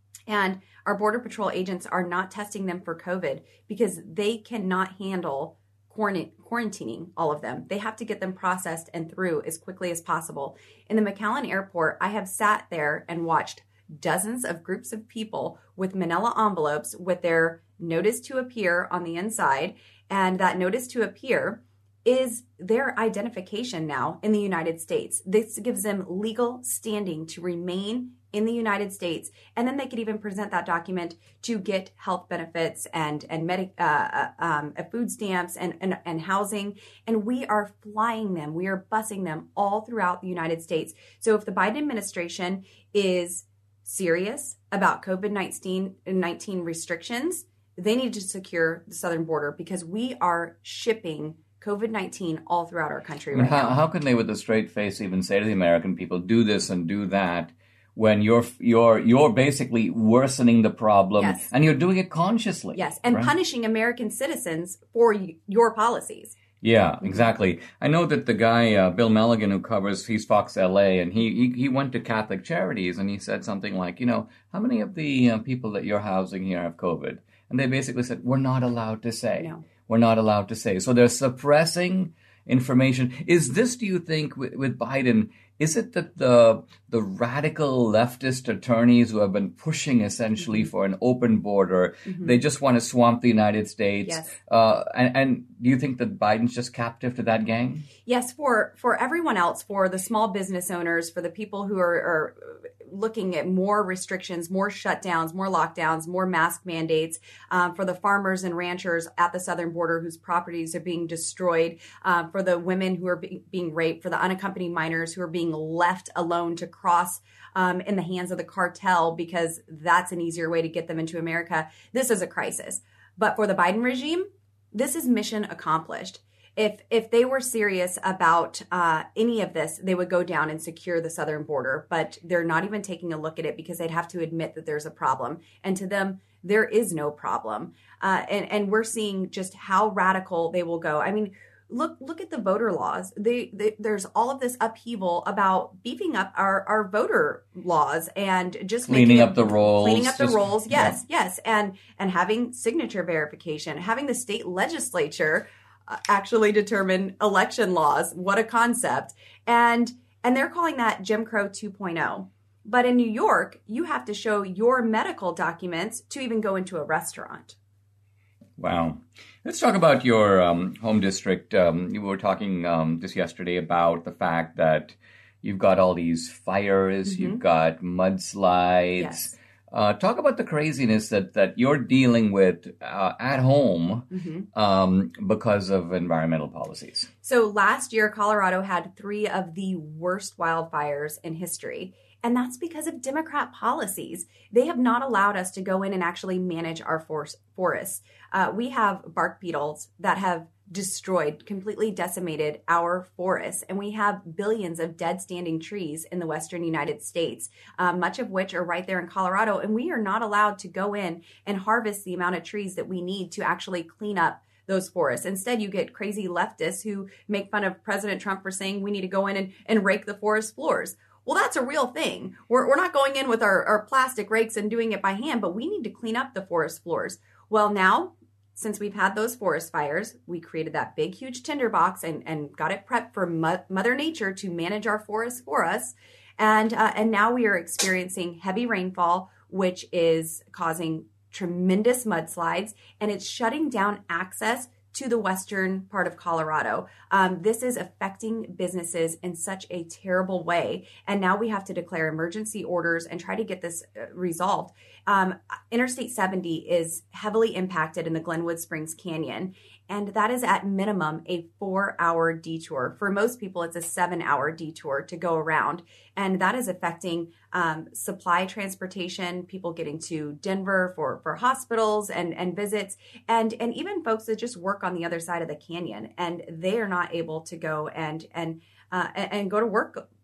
And our Border Patrol agents are not testing them for COVID because they cannot handle quarantining all of them. They have to get them processed and through as quickly as possible. In the McAllen airport, I have sat there and watched dozens of groups of people with manila envelopes with their notice to appear on the inside. And that notice to appear is their identification now in the United States. This gives them legal standing to remain in the United States. And then they could even present that document to get health benefits and, and medic, uh, um, food stamps and, and, and housing. And we are flying them. We are busing them all throughout the United States. So if the Biden administration is serious about COVID nineteen restrictions, they need to secure the southern border because we are shipping COVID nineteen all throughout our country right how, now. How can they, with a straight face, even say to the American people, do this and do that, when you're you're you're basically worsening the problem, yes. and you're doing it consciously? Yes, and right? punishing American citizens for y- your policies. Yeah, exactly. I know that the guy, uh, Bill Milligan, who covers Feast Fox L A, and he, he he went to Catholic Charities, and he said something like, you know, how many of the uh, people that you're housing here have COVID? And they basically said, we're not allowed to say. No. We're not allowed to say. So they're suppressing information. Is this, do you think, with, with Biden, is it that the the radical leftist attorneys who have been pushing essentially mm-hmm. for an open border, mm-hmm. they just want to swamp the United States? Yes. Uh, and, and do you think that Biden's just captive to that gang? Yes, for, for everyone else, for the small business owners, for the people who are, are looking at more restrictions, more shutdowns, more lockdowns, more mask mandates, um, for the farmers and ranchers at the southern border whose properties are being destroyed, uh, for the women who are be- being raped, for the unaccompanied minors who are being left alone to cross um, in the hands of the cartel because that's an easier way to get them into America. This is a crisis. But for the Biden regime, this is mission accomplished. If if they were serious about uh, any of this, they would go down and secure the southern border. But they're not even taking a look at it because they'd have to admit that there's a problem. And to them, there is no problem. Uh, and, and we're seeing just how radical they will go. I mean, look look at the voter laws. They, they, there's all of this upheaval about beefing up our, our voter laws and just cleaning making up it, the rolls. Cleaning up just, the rolls, yes, yeah. yes. And, and having signature verification, having the state legislature actually determine election laws. What a concept. And and they're calling that Jim Crow two point oh. But in New York, you have to show your medical documents to even go into a restaurant. Wow. Let's talk about your um, home district. Um, you were talking um, just yesterday about the fact that you've got all these fires, mm-hmm. you've got mudslides. Yes. Uh, talk about the craziness that, that you're dealing with uh, at home mm-hmm. um, because of environmental policies. So last year, Colorado had three of the worst wildfires in history. And that's because of Democrat policies. They have not allowed us to go in and actually manage our for- forests. Uh, we have bark beetles that have destroyed, completely decimated our forests. And we have billions of dead standing trees in the western United States, uh, much of which are right there in Colorado. And we are not allowed to go in and harvest the amount of trees that we need to actually clean up those forests. Instead, you get crazy leftists who make fun of President Trump for saying we need to go in and, and rake the forest floors. Well, that's a real thing. We're, we're not going in with our, our plastic rakes and doing it by hand, but we need to clean up the forest floors. Well, now, since we've had those forest fires, we created that big, huge tinderbox and, and got it prepped for mo- Mother Nature to manage our forests for us. And, uh, and now we are experiencing heavy rainfall, which is causing tremendous mudslides, and it's shutting down access to the western part of Colorado. Um, this is affecting businesses in such a terrible way. And now we have to declare emergency orders and try to get this uh, resolved. Um, Interstate seventy is heavily impacted in the Glenwood Springs Canyon. And that is at minimum a four hour detour. For most people, it's a seven hour detour to go around. And that is affecting um, supply transportation, people getting to Denver for, for hospitals and, and visits, and, and even folks that just work on the other side of the canyon. And they are not able to go and, and, uh, and go to work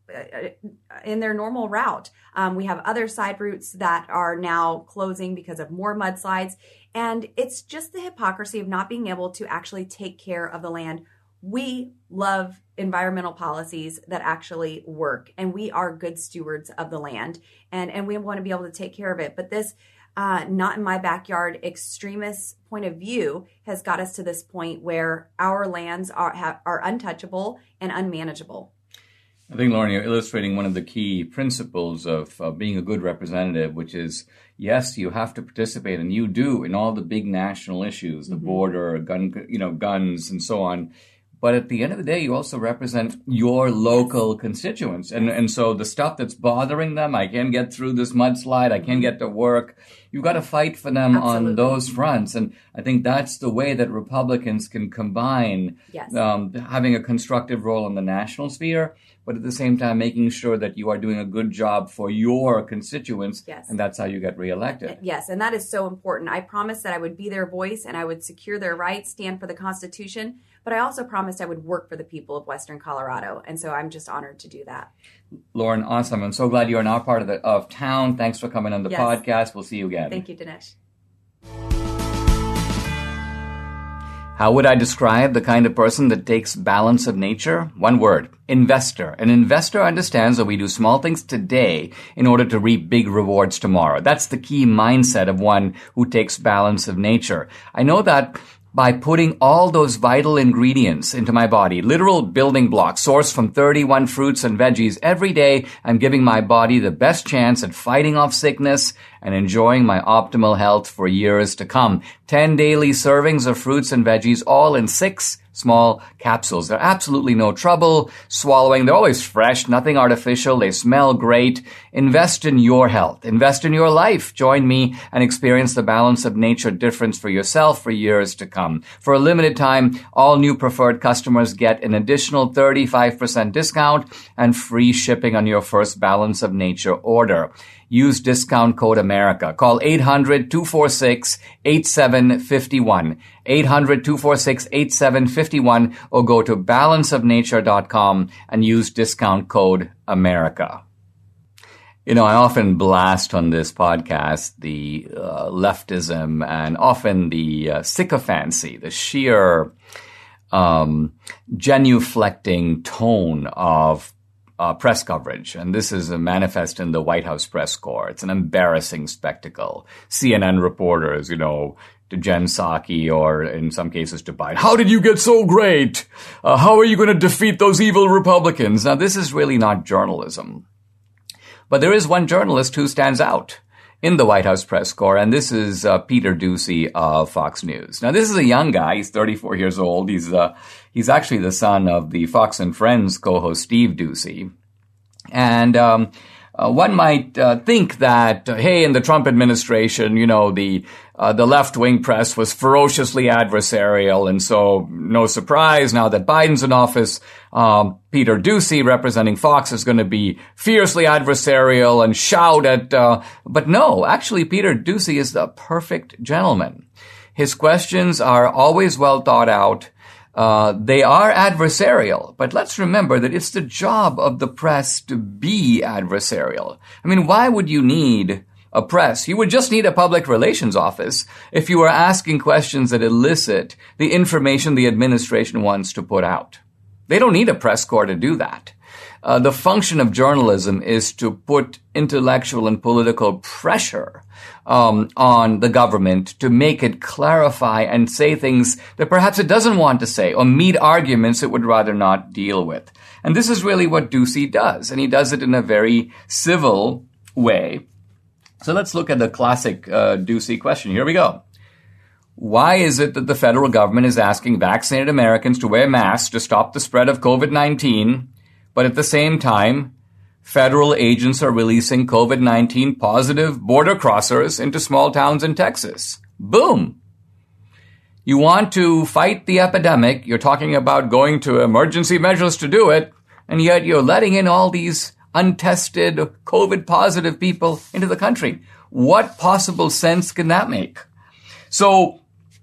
in their normal route. Um, we have other side routes that are now closing because of more mudslides. And it's just the hypocrisy of not being able to actually take care of the land. We love environmental policies that actually work, and we are good stewards of the land, and, and we want to be able to take care of it. But this uh, not in my backyard extremist point of view has got us to this point where our lands are, have, are untouchable and unmanageable. I think, Lauren, you're illustrating one of the key principles of uh, being a good representative, which is, yes, you have to participate, and you do, in all the big national issues, the mm-hmm. border, gun, you know, guns, and so on. But at the end of the day, you also represent your local constituents. And and so the stuff that's bothering them, I can't get through this mudslide, I can't get to work. You've got to fight for them Absolutely. On those fronts. And I think that's the way that Republicans can combine yes. um, having a constructive role in the national sphere, but at the same time making sure that you are doing a good job for your constituents. Yes. And that's how you get reelected. Yes, and that is so important. I promised that I would be their voice and I would secure their rights, stand for the Constitution. But I also promised I would work for the people of Western Colorado. And so I'm just honored to do that. Lauren, awesome. I'm so glad you're now part of the of town. Thanks for coming on the yes. podcast. We'll see you again. Thank you, Dinesh. How would I describe the kind of person that takes balance of nature? One word, investor. An investor understands that we do small things today in order to reap big rewards tomorrow. That's the key mindset of one who takes balance of nature. I know that by putting all those vital ingredients into my body, literal building blocks sourced from thirty-one fruits and veggies every day, I'm giving my body the best chance at fighting off sickness and enjoying my optimal health for years to come. Ten daily servings of fruits and veggies, all in six small capsules. They're absolutely no trouble swallowing. They're always fresh, nothing artificial. They smell great. Invest in your health. Invest in your life. Join me and experience the balance of nature difference for yourself for years to come. For a limited time, all new preferred customers get an additional thirty-five percent discount and free shipping on your first Balance of Nature order. Use discount code America. Call eight hundred, two four six, eight seven five one, eight hundred, two four six, eight seven five one, or go to balance of nature dot com and use discount code America. You know, I often blast on this podcast the uh, leftism and often the uh, sycophancy, the sheer um, genuflecting tone of Uh, press coverage, and this is a manifest in the White House press corps. It's an embarrassing spectacle. C N N reporters, you know, to Jen Psaki or in some cases to Biden. How did you get so great? Uh, how are you going to defeat those evil Republicans? Now, this is really not journalism. But there is one journalist who stands out in the White House press corps, and this is uh, Peter Doocy of Fox News. Now, this is a young guy. He's thirty-four years old. He's uh, he's actually the son of the Fox and Friends co-host Steve Doocy. And um, uh, one might uh, think that, uh, hey, in the Trump administration, you know, the uh, the left-wing press was ferociously adversarial, and so no surprise now that Biden's in office, um, Peter Doocy, representing Fox, is going to be fiercely adversarial and shout at, uh, but no, actually Peter Doocy is the perfect gentleman. His questions are always well thought out. Uh, they are adversarial, but let's remember that it's the job of the press to be adversarial. I mean, why would you need a press? You would just need a public relations office if you were asking questions that elicit the information the administration wants to put out. They don't need a press corps to do that. Uh, the function of journalism is to put intellectual and political pressure um, on the government to make it clarify and say things that perhaps it doesn't want to say, or meet arguments it would rather not deal with. And this is really what Doocy does, and he does it in a very civil way. So let's look at the classic uh, Doocy question. Here we go. Why is it that the federal government is asking vaccinated Americans to wear masks to stop the spread of COVID nineteen, but at the same time, federal agents are releasing COVID nineteen positive border crossers into small towns in Texas? Boom! You want to fight the epidemic, you're talking about going to emergency measures to do it, and yet you're letting in all these untested COVID positive people into the country. What possible sense can that make? So,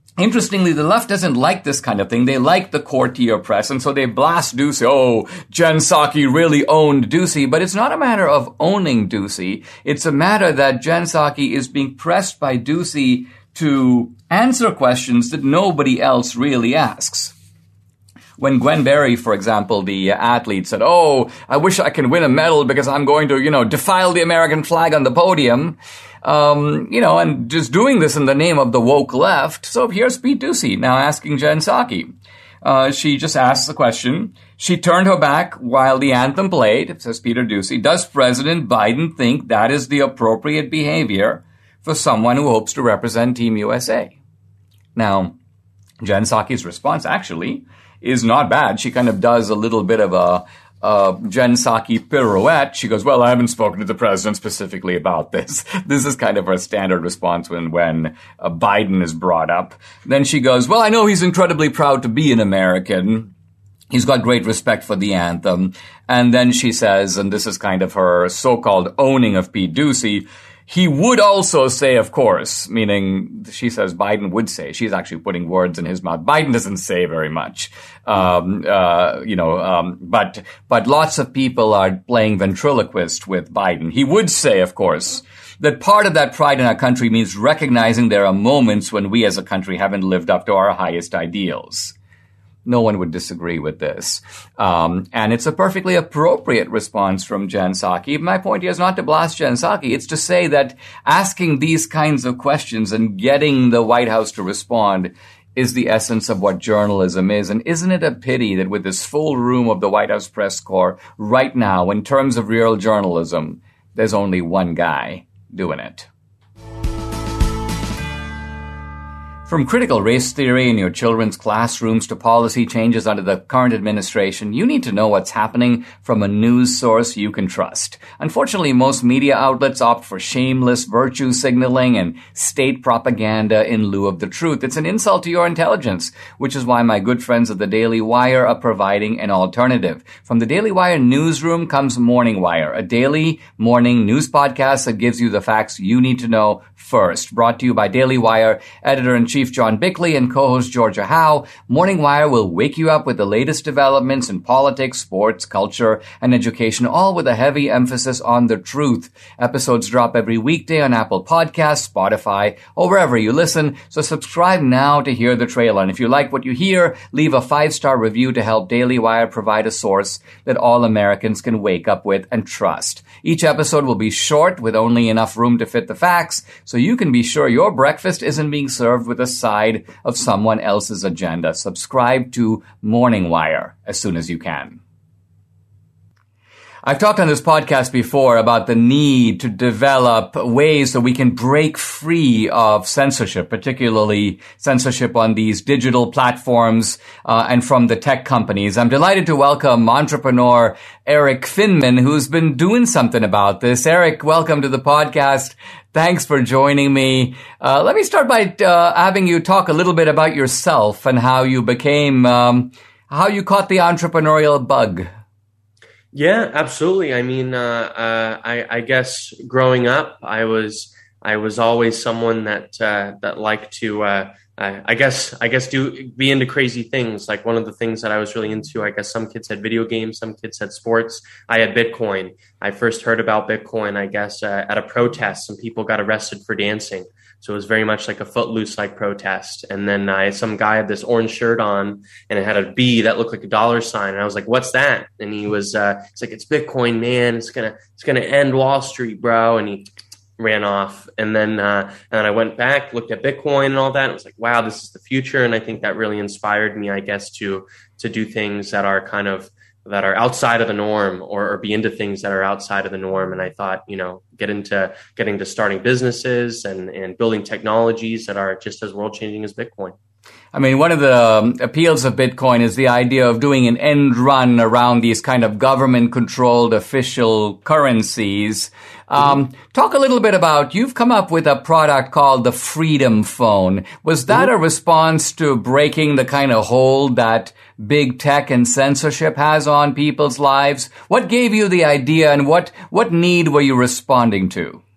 Interestingly, the left doesn't like this kind of thing. They like the courtier press, and so they blast Doocy. Oh, Jen Psaki really owned Doocy. But it's not a matter of owning Doocy. It's a matter that Jen Psaki is being pressed by Doocy to answer questions that nobody else really asks. When Gwen Berry, for example, the athlete, said, oh, I wish I can win a medal because I'm going to, you know, defile the American flag on the podium, um, you know, and just doing this in the name of the woke left. So here's Pete Doocy now asking Jen Psaki. Uh, she just asked the question. She turned her back while the anthem played, says Peter Doocy. Does President Biden think that is the appropriate behavior for someone who hopes to represent Team U S A? Now, Jen Psaki's response actually is not bad. She kind of does a little bit of a uh, Jen Psaki pirouette. She goes, well, I haven't spoken to the president specifically about this. This is kind of her standard response when, when uh, Biden is brought up. Then she goes, well, I know he's incredibly proud to be an American. He's got great respect for the anthem. And then she says, and this is kind of her so-called owning of Pete Doocy, he would also say, of course, meaning she says Biden would say. She's actually putting words in his mouth. Biden doesn't say very much, um, uh, you know, um, but but lots of people are playing ventriloquist with Biden. He would say, of course, that part of that pride in our country means recognizing there are moments when we as a country haven't lived up to our highest ideals. No one would disagree with this. Um, and it's a perfectly appropriate response from Jen Psaki. My point here is not to blast Jen Psaki. It's to say that asking these kinds of questions and getting the White House to respond is the essence of what journalism is. And isn't it a pity that with this full room of the White House press corps right now, in terms of real journalism, there's only one guy doing it? From critical race theory in your children's classrooms to policy changes under the current administration, you need to know what's happening from a news source you can trust. Unfortunately, most media outlets opt for shameless virtue signaling and state propaganda in lieu of the truth. It's an insult to your intelligence, which is why my good friends at the Daily Wire are providing an alternative. From the Daily Wire newsroom comes Morning Wire, a daily morning news podcast that gives you the facts you need to know first. Brought to you by Daily Wire editor-in-chief John Bickley and co-host Georgia Howe. Morning Wire will wake you up with the latest developments in politics, sports, culture, and education, all with a heavy emphasis on the truth. Episodes drop every weekday on Apple Podcasts, Spotify, or wherever you listen, so subscribe now to hear the trailer. And if you like what you hear, leave a five-star review to help Daily Wire provide a source that all Americans can wake up with and trust. Each episode will be short with only enough room to fit the facts, so you can be sure your breakfast isn't being served with a side of someone else's agenda. Subscribe to Morning Wire as soon as you can. I've talked on this podcast before about the need to develop ways that we can break free of censorship, particularly censorship on these digital platforms uh, and from the tech companies. I'm delighted to welcome entrepreneur Erik Finman, who's been doing something about this. Erik, welcome to the podcast. Thanks for joining me. Uh, let me start by uh, having you talk a little bit about yourself and how you became, um, how you caught the entrepreneurial bug. Yeah, absolutely. I mean, uh, uh, I, I guess growing up, I was I was always someone that uh, that liked to, uh, uh, I guess, I guess, do be into crazy things. Like one of the things that I was really into, I guess, some kids had video games, some kids had sports. I had Bitcoin. I first heard about Bitcoin, I guess, uh, at a protest. Some people got arrested for dancing. So it was very much like a Footloose-like protest. And then I, some guy had this orange shirt on and it had a B that looked like a dollar sign. And I was like, what's that? And he was, uh, he's like, it's Bitcoin, man. It's going to, it's going to end Wall Street, bro. And he ran off. And then, uh, and I went back, looked at Bitcoin and all that. And I was like, wow, this is the future. And I think that really inspired me, I guess, to, to do things that are kind of, that are outside of the norm or, or be into things that are outside of the norm. And I thought, you know, get into getting to starting businesses and, and building technologies that are just as world changing as Bitcoin. I mean, one of the um, appeals of Bitcoin is the idea of doing an end run around these kind of government controlled official currencies. Um, mm-hmm. Talk a little bit about, you've come up with a product called the Freedom Phone. Was that mm-hmm. a response to breaking the kind of hold that big tech and censorship has on people's lives? What gave you the idea and what, what need were you responding to?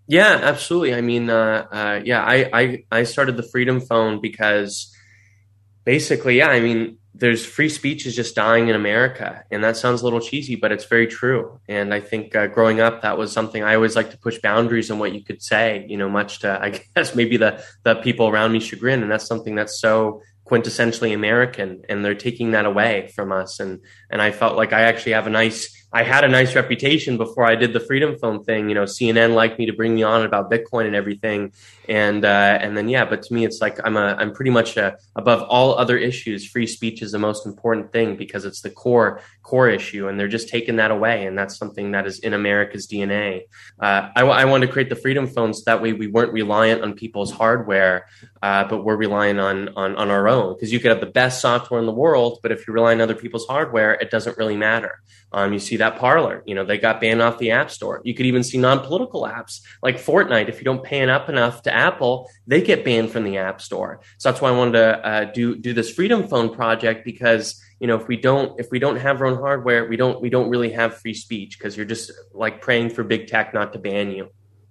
Yeah, absolutely. I mean, uh, uh, yeah, I, I, I started the Freedom Phone because basically, yeah, I mean, there's free speech is just dying in America. And that sounds a little cheesy, but it's very true. And I think uh, growing up, that was something I always like to push boundaries on what you could say, you know, much to, I guess, maybe the, the people around me chagrin. And that's something that's so quintessentially American, and they're taking that away from us. And, and I felt like I actually have a nice, I had a nice reputation before I did the Freedom Phone thing. You know, C N N liked me to bring me on about Bitcoin and everything. And, uh, and then, yeah, but to me, it's like, I'm a, I'm pretty much a, above all other issues. Free speech is the most important thing because it's the core, core issue, and they're just taking that away. And that's something that is in America's D N A. Uh, I, I wanted to create the Freedom Phones. So that way we weren't reliant on people's hardware, uh, but we're relying on, on, on our own, because you could have the best software in the world, but if you're relying on other people's hardware, it doesn't really matter. Um, you see that Parler, you know, they got banned off the App Store. You could even see non-political apps like Fortnite. If you don't pay up enough to Apple, they get banned from the App Store. So that's why I wanted to uh, do do this Freedom Phone project, because you know if we don't if we don't have our own hardware, we don't we don't really have free speech, because you're just like praying for big tech not to ban you.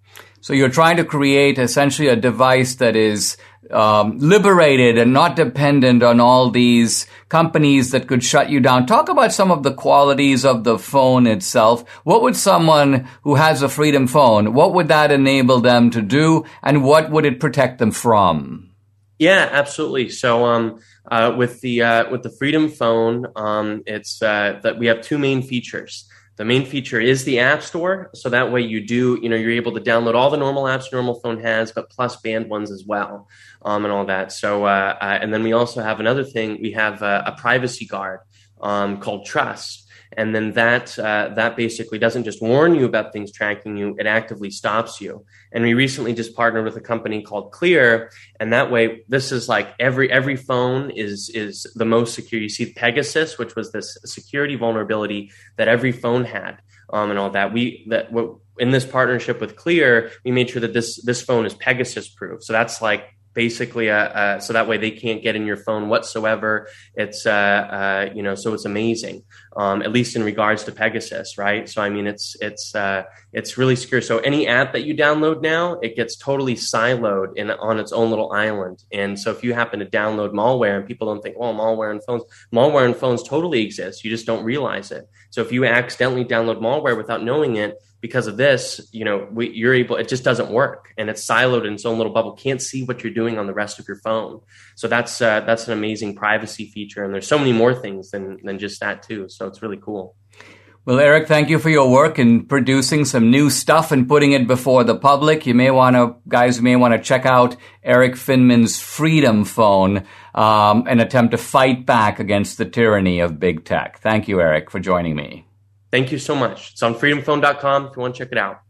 So you're trying to create essentially a device that is um, liberated and not dependent on all these companies that could shut you down. Talk about some of the qualities of the phone itself. What would someone who has a Freedom Phone, what would that enable them to do, and what would it protect them from? Yeah, absolutely. So um, uh, with the uh, with the Freedom Phone, um, it's uh, that we have two main features. The main feature is the App Store. So that way you do, you know, you're able to download all the normal apps your normal phone has, but plus banned ones as well, um, and all that. So, uh, uh, and then we also have another thing. We have a, a privacy guard um, called Trust. And then that uh, that basically doesn't just warn you about things tracking you, it actively stops you. And we recently just partnered with a company called Clear, and that way, this is like every every phone is is the most secure. You see Pegasus, which was this security vulnerability that every phone had, um, and all that. We that in this partnership with Clear, we made sure that this this phone is Pegasus proof. So that's like basically uh, uh, so that way they can't get in your phone whatsoever. It's uh, uh, you know, so it's amazing. Um, at least in regards to Pegasus, right? So I mean, it's it's uh, it's really secure. So any app that you download now, it gets totally siloed in on its own little island. And so if you happen to download malware, and people don't think, well, malware in phones, malware in phones totally exists. You just don't realize it. So if you accidentally download malware without knowing it, because of this, you know, we, you're able, it just doesn't work, and it's siloed in its own little bubble. Can't see what you're doing on the rest of your phone. So that's uh, that's an amazing privacy feature, and there's so many more things than than just that too. So it's really cool. Well, Eric, thank you for your work in producing some new stuff and putting it before the public. You may want to, guys, you may want to check out Eric Finman's Freedom Phone, um, and attempt to fight back against the tyranny of big tech. Thank you, Eric, for joining me. Thank you so much. It's on freedom phone dot com if you want to check it out.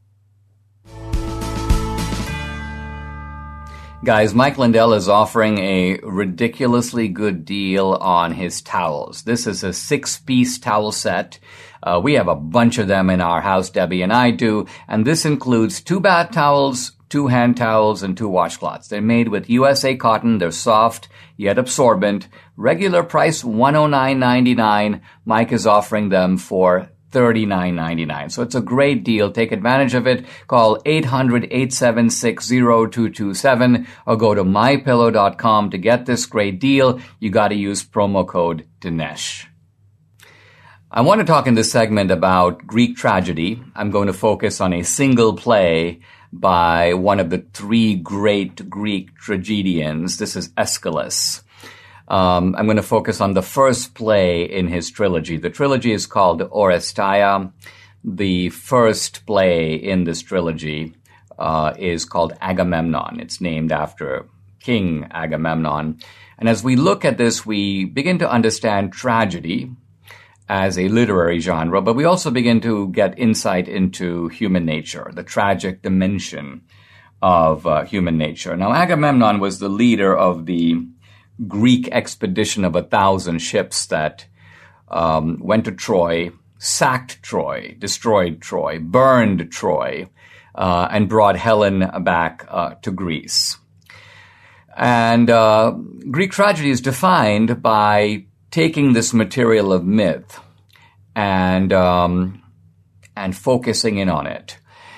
Guys, Mike Lindell is offering a ridiculously good deal on his towels. This is a six-piece towel set. Uh, we have a bunch of them in our house, Debbie and I do, and this includes two bath towels, two hand towels, and two washcloths. They're made with U S A cotton. They're soft, yet absorbent. Regular price, one hundred nine ninety-nine. Mike is offering them for thirty-nine ninety-nine. So it's a great deal. Take advantage of it. Call eight hundred, eight seven six, zero two two seven or go to my pillow dot com to get this great deal. You got to use promo code Dinesh. I want to talk in this segment about Greek tragedy. I'm going to focus on a single play by one of the three great Greek tragedians. This is Aeschylus. Um, I'm going to focus on the first play in his trilogy. The trilogy is called Oresteia. The first play in this trilogy uh, is called Agamemnon. It's named after King Agamemnon. And as we look at this, we begin to understand tragedy as a literary genre, but we also begin to get insight into human nature, the tragic dimension of uh, human nature. Now, Agamemnon was the leader of the Greek expedition of a thousand ships that um, went to Troy, sacked Troy, destroyed Troy, burned Troy, uh, and brought Helen back uh, to Greece. And uh, Greek tragedy is defined by taking this material of myth and um, and focusing in on it.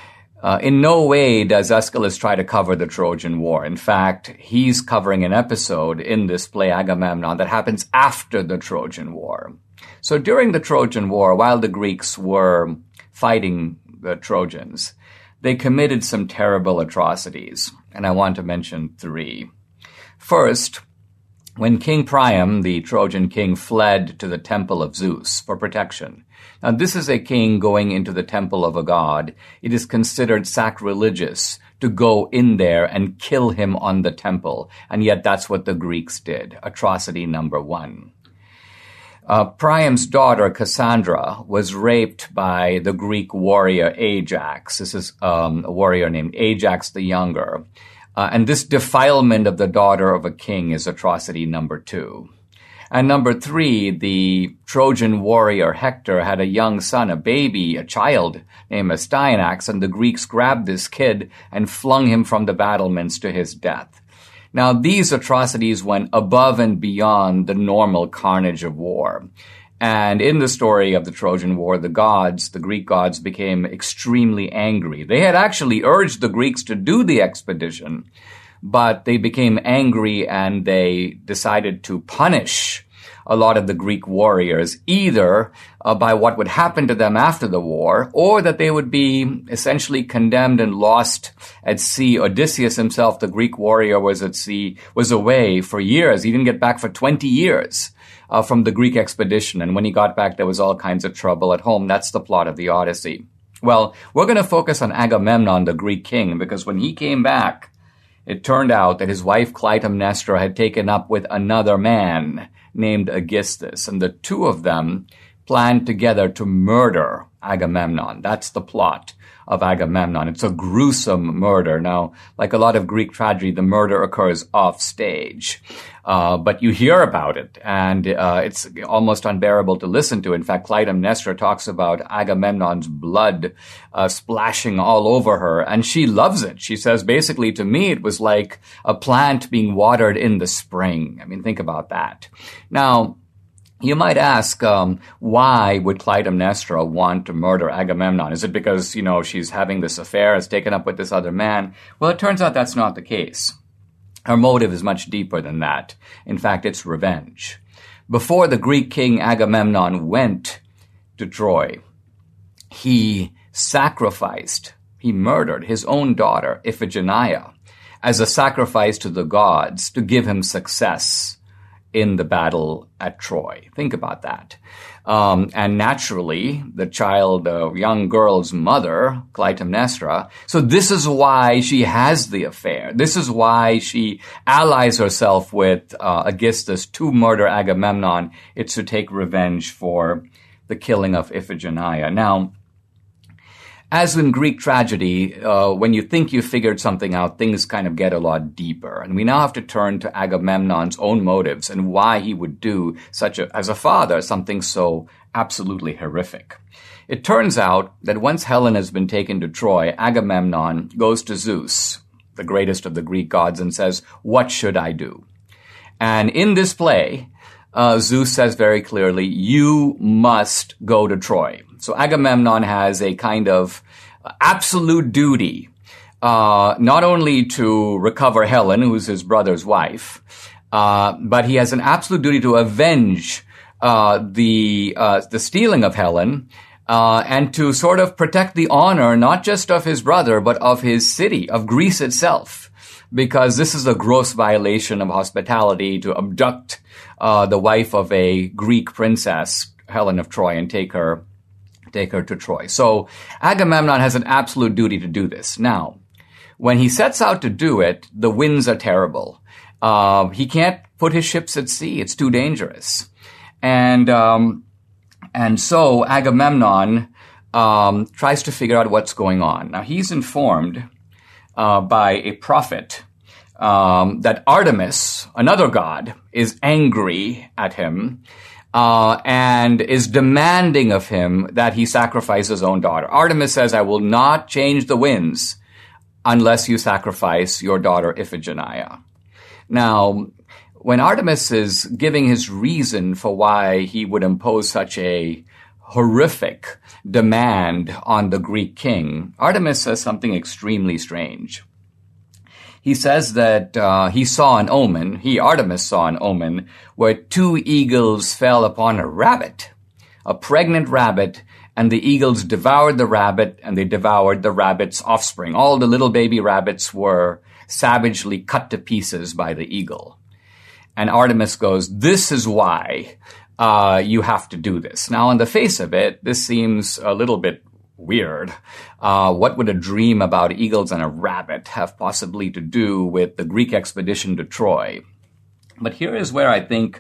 Uh, in no way does Aeschylus try to cover the Trojan War. In fact, he's covering an episode in this play Agamemnon that happens after the Trojan War. So during the Trojan War, while the Greeks were fighting the Trojans, they committed some terrible atrocities, and I want to mention three. First, when King Priam, the Trojan king, fled to the temple of Zeus for protection. Now, this is a king going into the temple of a god. It is considered sacrilegious to go in there and kill him on the temple, and yet that's what the Greeks did. Atrocity number one. Uh, Priam's daughter, Cassandra, was raped by the Greek warrior Ajax. This is um, a warrior named Ajax the Younger. Uh, and this defilement of the daughter of a king is atrocity number two. And number three, the Trojan warrior Hector had a young son, a baby, a child named Astyanax, and the Greeks grabbed this kid and flung him from the battlements to his death. Now, these atrocities went above and beyond the normal carnage of war. And in the story of the Trojan War, the gods, the Greek gods, became extremely angry. They had actually urged the Greeks to do the expedition, but they became angry and they decided to punish a lot of the Greek warriors, either uh, by what would happen to them after the war, or that they would be essentially condemned and lost at sea. Odysseus himself, the Greek warrior, was at sea, was away for years. He didn't get back for twenty years uh, from the Greek expedition. And when he got back, there was all kinds of trouble at home. That's the plot of the Odyssey. Well, we're going to focus on Agamemnon, the Greek king, because when he came back, it turned out that his wife Clytemnestra had taken up with another man named Aegisthus, and the two of them planned together to murder Agamemnon. That's the plot of Agamemnon. It's a gruesome murder. Now, like a lot of Greek tragedy, the murder occurs off stage. Uh, but you hear about it, and uh, it's almost unbearable to listen to. In fact, Clytemnestra talks about Agamemnon's blood uh, splashing all over her, and she loves it. She says, basically, to me, it was like a plant being watered in the spring. I mean, think about that. Now, you might ask, um, why would Clytemnestra want to murder Agamemnon? Is it because, you know, she's having this affair, has taken up with this other man? Well, it turns out that's not the case. Her motive is much deeper than that. In fact, it's revenge. Before the Greek king Agamemnon went to Troy, he sacrificed, he murdered his own daughter, Iphigenia, as a sacrifice to the gods to give him success in the battle at Troy. Think about that. Um, and naturally, the child, the young girl's mother, Clytemnestra, so this is why she has the affair. This is why she allies herself with uh, Aegisthus to murder Agamemnon. It's to take revenge for the killing of Iphigenia. Now, as in Greek tragedy, uh, when you think you figured something out, things kind of get a lot deeper. And we now have to turn to Agamemnon's own motives and why he would do such a, as a father, something so absolutely horrific. It turns out that once Helen has been taken to Troy, Agamemnon goes to Zeus, the greatest of the Greek gods, and says, "What should I do?" And in this play, uh, Zeus says very clearly, "You must go to Troy." So Agamemnon has a kind of absolute duty, uh, not only to recover Helen, who's his brother's wife, uh, but he has an absolute duty to avenge uh, the uh, the stealing of Helen, uh, and to sort of protect the honor not just of his brother, but of his city, of Greece itself, because this is a gross violation of hospitality to abduct uh, the wife of a Greek princess, Helen of Troy, and take her take her to Troy. So Agamemnon has an absolute duty to do this. Now, when he sets out to do it, the winds are terrible. Uh, he can't put his ships at sea. It's too dangerous. And, um, and so Agamemnon, um, tries to figure out what's going on. Now, he's informed, uh, by a prophet, um, that Artemis, another god, is angry at him, Uh, and is demanding of him that he sacrifice his own daughter. Artemis says, "I will not change the winds unless you sacrifice your daughter Iphigenia." Now, when Artemis is giving his reason for why he would impose such a horrific demand on the Greek king, Artemis says something extremely strange. He says that uh, he saw an omen, he, Artemis, saw an omen where two eagles fell upon a rabbit, a pregnant rabbit, and the eagles devoured the rabbit, and they devoured the rabbit's offspring. All the little baby rabbits were savagely cut to pieces by the eagle. And Artemis goes, this is why uh, you have to do this. Now, on the face of it, this seems a little bit weird. Uh, what would a dream about eagles and a rabbit have possibly to do with the Greek expedition to Troy? But here is where I think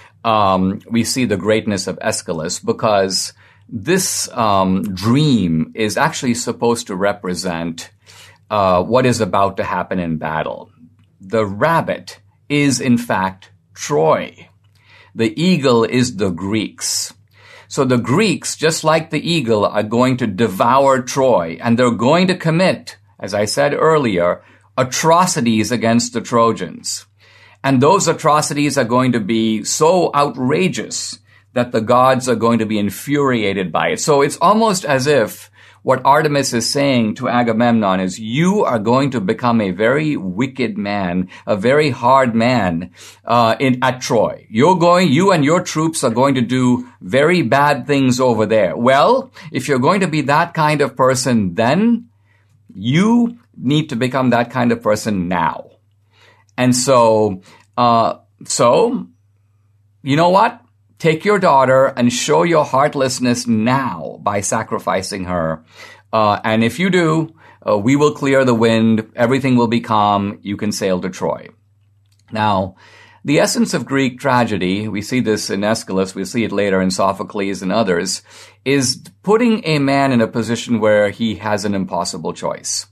um, we see the greatness of Aeschylus, because this um, dream is actually supposed to represent uh, what is about to happen in battle. The rabbit is, in fact, Troy. The eagle is the Greeks. So the Greeks, just like the eagle, are going to devour Troy, and they're going to commit, as I said earlier, atrocities against the Trojans. And those atrocities are going to be so outrageous that the gods are going to be infuriated by it. So it's almost as if what Artemis is saying to Agamemnon is, you are going to become a very wicked man, a very hard man uh, in at Troy. You're going, you and your troops are going to do very bad things over there. Well, if you're going to be that kind of person, then you need to become that kind of person now. And so, uh, so, you know what? Take your daughter and show your heartlessness now by sacrificing her. Uh, and if you do, uh, we will clear the wind. Everything will be calm. You can sail to Troy. Now, the essence of Greek tragedy, we see this in Aeschylus, we see it later in Sophocles and others, is putting a man in a position where he has an impossible choice.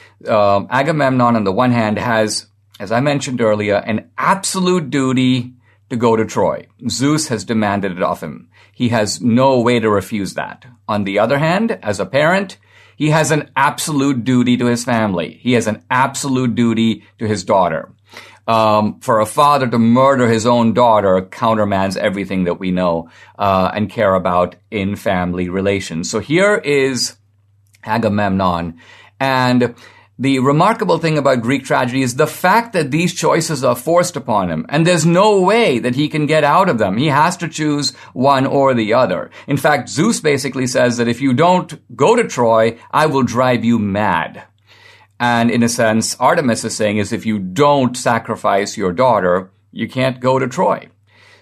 Uh, Agamemnon, on the one hand, has, as I mentioned earlier, an absolute duty to go to Troy. Zeus has demanded it of him. He has no way to refuse that. On the other hand, as a parent, he has an absolute duty to his family. He has an absolute duty to his daughter. Um, for a father to murder his own daughter countermands everything that we know uh, and care about in family relations. So here is Agamemnon. And the remarkable thing about Greek tragedy is the fact that these choices are forced upon him, and there's no way that he can get out of them. He has to choose one or the other. In fact, Zeus basically says that if you don't go to Troy, I will drive you mad. And in a sense, Artemis is saying is if you don't sacrifice your daughter, you can't go to Troy.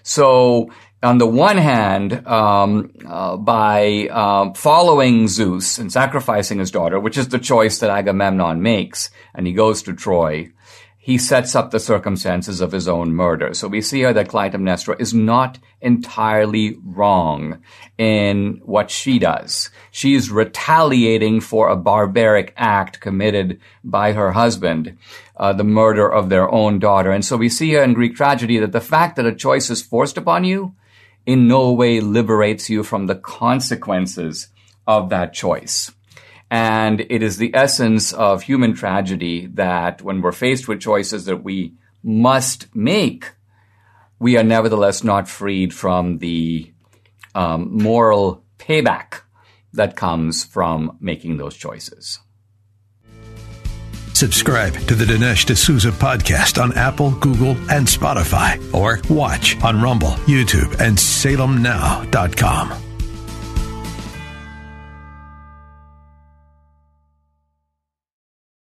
So on the one hand, um, uh, by uh, following Zeus and sacrificing his daughter, which is the choice that Agamemnon makes, and he goes to Troy, he sets up the circumstances of his own murder. So we see here that Clytemnestra is not entirely wrong in what she does. She's retaliating for a barbaric act committed by her husband, uh, the murder of their own daughter. And so we see here in Greek tragedy that the fact that a choice is forced upon you in no way liberates you from the consequences of that choice. And it is the essence of human tragedy that when we're faced with choices that we must make, we are nevertheless not freed from the um, moral payback that comes from making those choices. Subscribe to the Dinesh D'Souza podcast on Apple, Google, and Spotify, or watch on Rumble, YouTube, and Salem Now dot com.